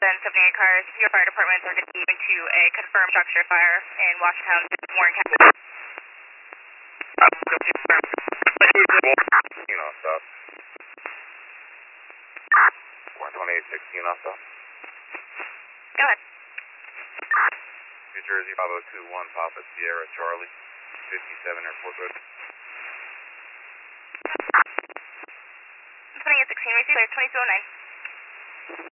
78 cars. Your fire departments are receiving to a confirmed structure fire in Washington, Warren County. Stop. 12816 off stop. Go ahead. New Jersey 5021 Papa Sierra Charlie 57 Airport Road. 2816 receive 2209.